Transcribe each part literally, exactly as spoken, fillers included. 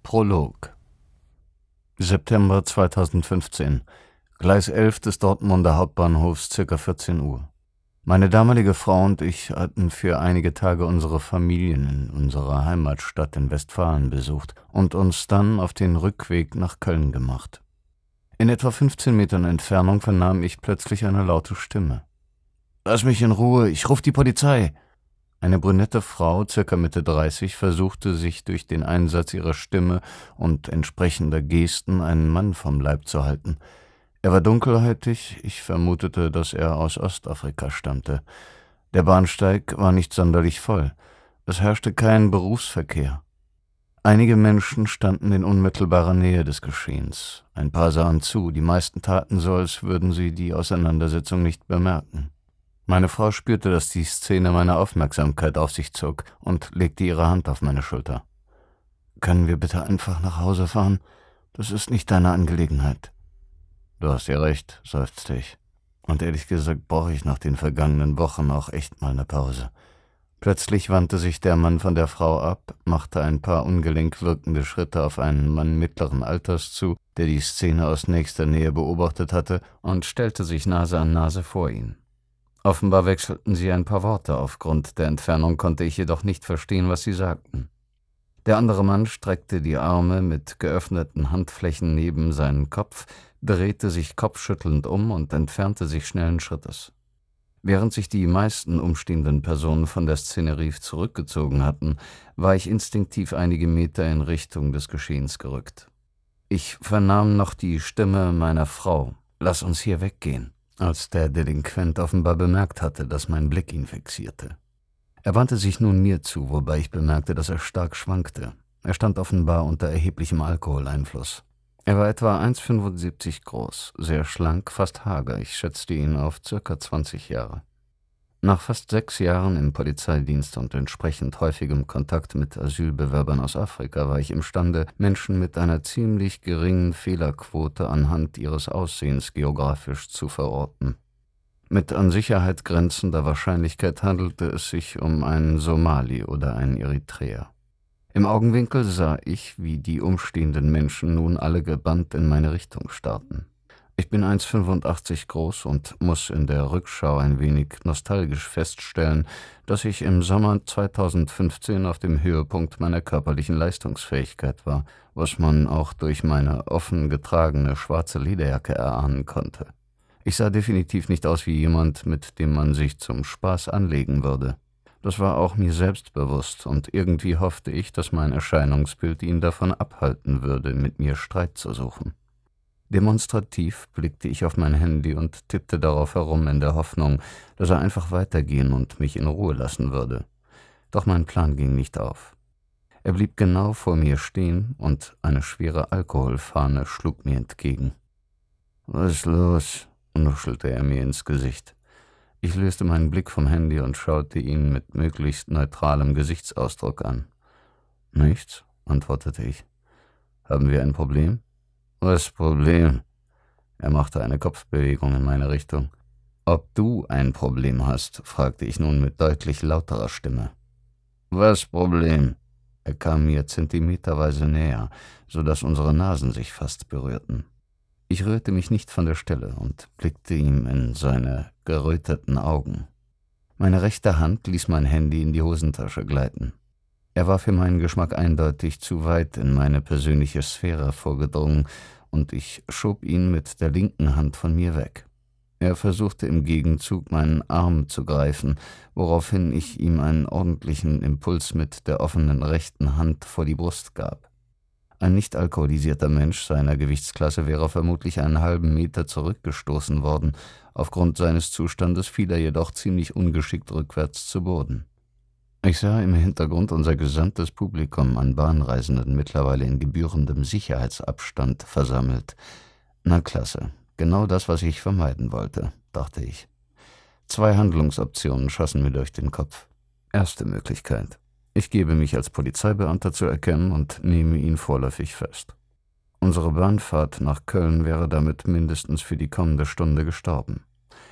Prolog. September zweitausendfünfzehn. Gleis elf des Dortmunder Hauptbahnhofs, ca. vierzehn Uhr. Meine damalige Frau und ich hatten für einige Tage unsere Familien in unserer Heimatstadt in Westfalen besucht und uns dann auf den Rückweg nach Köln gemacht. In etwa fünfzehn Metern Entfernung vernahm ich plötzlich eine laute Stimme. »Lass mich in Ruhe, ich ruf die Polizei!« Eine brünette Frau, circa Mitte dreißig, versuchte sich durch den Einsatz ihrer Stimme und entsprechender Gesten einen Mann vom Leib zu halten. Er war dunkelhäutig, ich vermutete, dass er aus Ostafrika stammte. Der Bahnsteig war nicht sonderlich voll. Es herrschte kein Berufsverkehr. Einige Menschen standen in unmittelbarer Nähe des Geschehens. Ein paar sahen zu, die meisten taten so, als würden sie die Auseinandersetzung nicht bemerken. Meine Frau spürte, dass die Szene meine Aufmerksamkeit auf sich zog und legte ihre Hand auf meine Schulter. »Können wir bitte einfach nach Hause fahren? Das ist nicht deine Angelegenheit.« »Du hast ja recht«, seufzte ich. Und ehrlich gesagt brauche ich nach den vergangenen Wochen auch echt mal eine Pause. Plötzlich wandte sich der Mann von der Frau ab, machte ein paar ungelenk wirkende Schritte auf einen Mann mittleren Alters zu, der die Szene aus nächster Nähe beobachtet hatte, und stellte sich Nase an Nase vor ihn. Offenbar wechselten sie ein paar Worte, aufgrund der Entfernung konnte ich jedoch nicht verstehen, was sie sagten. Der andere Mann streckte die Arme mit geöffneten Handflächen neben seinen Kopf, drehte sich kopfschüttelnd um und entfernte sich schnellen Schrittes. Während sich die meisten umstehenden Personen von der Szenerie zurückgezogen hatten, war ich instinktiv einige Meter in Richtung des Geschehens gerückt. Ich vernahm noch die Stimme meiner Frau: »Lass uns hier weggehen«, als der Delinquent offenbar bemerkt hatte, dass mein Blick ihn fixierte. Er wandte sich nun mir zu, wobei ich bemerkte, dass er stark schwankte. Er stand offenbar unter erheblichem Alkoholeinfluss. Er war etwa eins Komma fünfundsiebzig groß, sehr schlank, fast hager. Ich schätzte ihn auf circa zwanzig Jahre. Nach fast sechs Jahren im Polizeidienst und entsprechend häufigem Kontakt mit Asylbewerbern aus Afrika war ich imstande, Menschen mit einer ziemlich geringen Fehlerquote anhand ihres Aussehens geografisch zu verorten. Mit an Sicherheit grenzender Wahrscheinlichkeit handelte es sich um einen Somali oder einen Eritreer. Im Augenwinkel sah ich, wie die umstehenden Menschen nun alle gebannt in meine Richtung starrten. Ich bin eins Komma fünfundachtzig groß und muss in der Rückschau ein wenig nostalgisch feststellen, dass ich im Sommer zweitausendfünfzehn auf dem Höhepunkt meiner körperlichen Leistungsfähigkeit war, was man auch durch meine offen getragene schwarze Lederjacke erahnen konnte. Ich sah definitiv nicht aus wie jemand, mit dem man sich zum Spaß anlegen würde. Das war auch mir selbst bewusst, und irgendwie hoffte ich, dass mein Erscheinungsbild ihn davon abhalten würde, mit mir Streit zu suchen. Demonstrativ blickte ich auf mein Handy und tippte darauf herum in der Hoffnung, dass er einfach weitergehen und mich in Ruhe lassen würde. Doch mein Plan ging nicht auf. Er blieb genau vor mir stehen und eine schwere Alkoholfahne schlug mir entgegen. »Was ist los?« nuschelte er mir ins Gesicht. Ich löste meinen Blick vom Handy und schaute ihn mit möglichst neutralem Gesichtsausdruck an. »Nichts«, antwortete ich. »Haben wir ein Problem?« »Was Problem?« Er machte eine Kopfbewegung in meine Richtung. »Ob du ein Problem hast?«, fragte ich nun mit deutlich lauterer Stimme. »Was Problem?« Er kam mir zentimeterweise näher, so dass unsere Nasen sich fast berührten. Ich rührte mich nicht von der Stelle und blickte ihm in seine geröteten Augen. Meine rechte Hand ließ mein Handy in die Hosentasche gleiten. Er war für meinen Geschmack eindeutig zu weit in meine persönliche Sphäre vorgedrungen, und ich schob ihn mit der linken Hand von mir weg. Er versuchte im Gegenzug, meinen Arm zu greifen, woraufhin ich ihm einen ordentlichen Impuls mit der offenen rechten Hand vor die Brust gab. Ein nicht alkoholisierter Mensch seiner Gewichtsklasse wäre vermutlich einen halben Meter zurückgestoßen worden, aufgrund seines Zustandes fiel er jedoch ziemlich ungeschickt rückwärts zu Boden. Ich sah im Hintergrund unser gesamtes Publikum an Bahnreisenden mittlerweile in gebührendem Sicherheitsabstand versammelt. Na klasse, genau das, was ich vermeiden wollte, dachte ich. Zwei Handlungsoptionen schossen mir durch den Kopf. Erste Möglichkeit: Ich gebe mich als Polizeibeamter zu erkennen und nehme ihn vorläufig fest. Unsere Bahnfahrt nach Köln wäre damit mindestens für die kommende Stunde gestorben.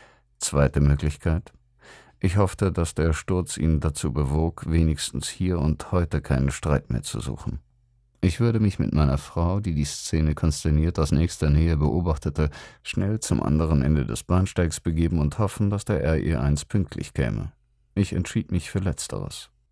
Zweite Möglichkeit: Ich hoffte, dass der Sturz ihn dazu bewog, wenigstens hier und heute keinen Streit mehr zu suchen. Ich würde mich mit meiner Frau, die die Szene konsterniert aus nächster Nähe beobachtete, schnell zum anderen Ende des Bahnsteigs begeben und hoffen, dass der R E eins pünktlich käme. Ich entschied mich für Letzteres.